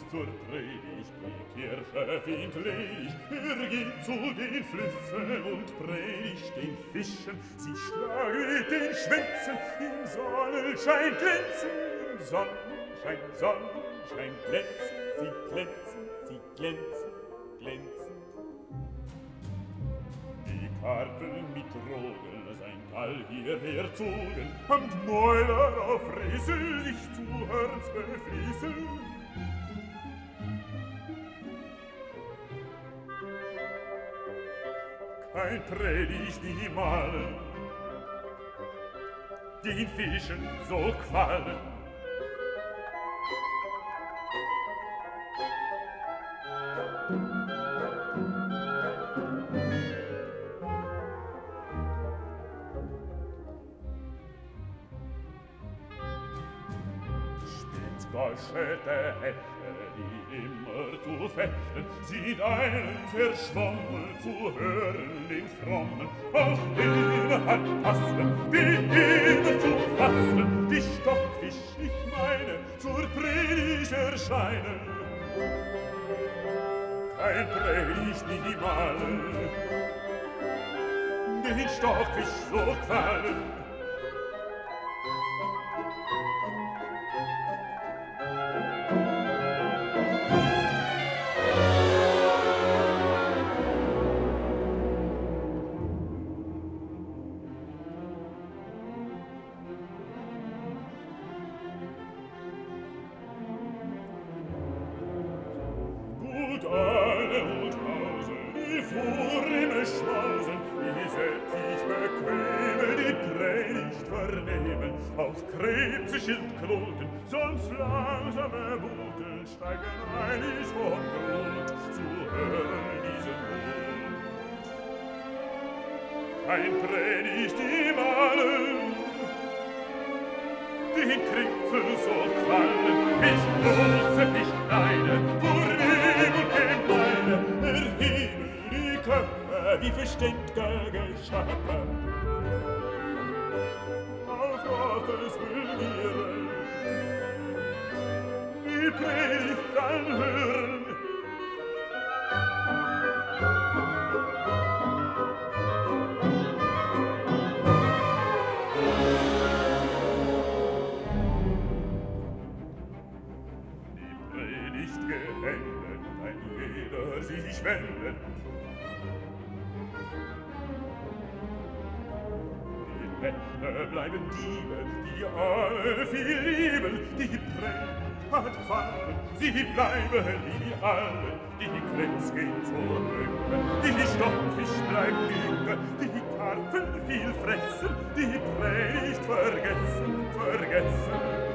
zur Predigt, die Kirche findet ledig. Geht zu den Flüssen und predigt den Fischen. Sie schlagen mit den Schwänzen, im Sonnenschein glänzen, im Sonnenschein glänzen. Sie glänzen, sie glänzen, glänzen. Die Karpfen mit Rogel sein Gall hierher zogen, und Mäuler auf Riesel sich zu Hörns befließen. Kein Predigt die malen, den Fischen so gefallen. Spitzgoschete Hechte, die immer zu fechten, sind einen verschwommen zu hören, den Frommen, auch jene Phantasten, die immer zu fassen, die Stockfisch, ich meine, zur Predigt erscheinen. Kein Predigt niemalen, den Stockfisch so gefallen. Schildknoten, sonst langsame Booten steigen eilig vom Grund zu hören diesen Mund. Kein Predigt die Malen, den Kritzel so quallen, nicht große, nicht kleine, vornehm und gemeine, erheben die Köpfe wie verständige Geschaffen. Gottes Willen, die Predigt anhören. Die Predigt geendet, ein jeder sich wendet. Männer bleiben Diebe, die alle viel lieben, die Predigt hat gefallen, sie bleiben wie alle, die Krebs gehen zurück, die Stockfisch bleibt liegen, die Karpfen viel fressen, die Predigt vergessen, vergessen.